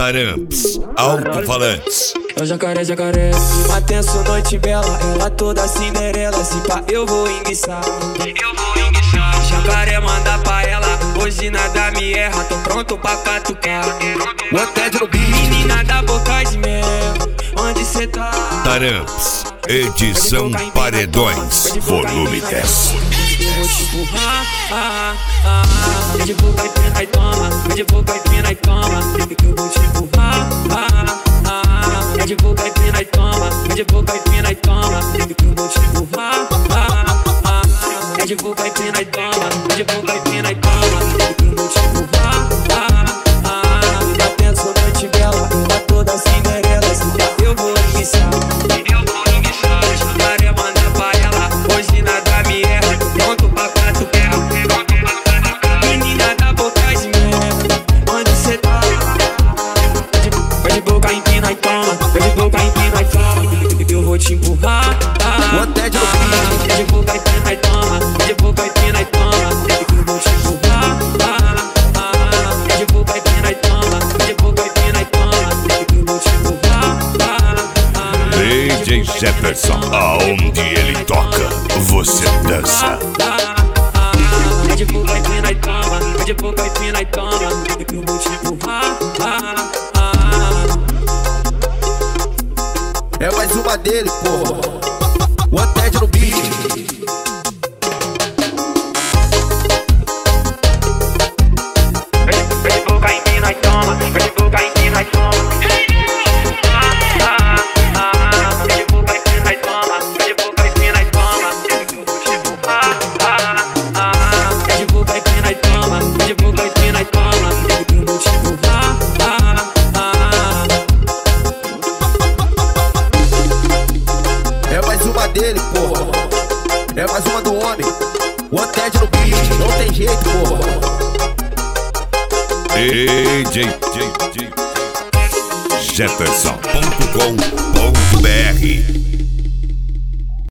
Taramps, alto-falantes. É o jacaré, jacaré. Atenção, noite bela, ela toda Cinderela. Se pá, eu vou enguiçar. Jacaré manda pra ela, hoje nada me erra. Tô pronto pra catucar. Menina da boca de mel, onde cê tá? Taramps, edição Paredões, volume 10. Eu vou te empurrar, de boca e pena e toma, de boca e pena e toma. Eu vou te empurrar, de boca e pena e toma, de boca e pena e toma. Eu vou te empurrar, de boca e pena e toma, de boca e pena e toma. Eu vou te empurrar, atenção, noite bela, ela toda Cinderela. Se der, eu vou enguiçar. Jacaré manda pra ela, hoje nada me erra. Pronto pra catucar. Menina da boca de mel, onde cê tá? Vai de boca em pina e toma, vai de boca em pina e toma. Eu vou te empurrar, de boca em pina e toma, de boca em pina e toma. Eu vou te empurrar, de boca em pina e toma, de boca em pina e toma. Eu vou te empurrar. DJ Jefferson, aonde ele toca, você dança. De boca e pina e toma, de boca e pina e toma. Eu vou te empurrar. É mais uma dele, porra. O Ted no beat. De boca em pina e toma, de boca em pina e toma. De boca em pina e toma, de boca em pina e toma. Eu vou te empurrar. De boca em pina e toma, de boca em pina e toma. Eu vou te empurrar. É mais uma dele, porra. É mais uma do homem. O Ted no beat. Não tem jeito, porra. DJ Jefferson.com.br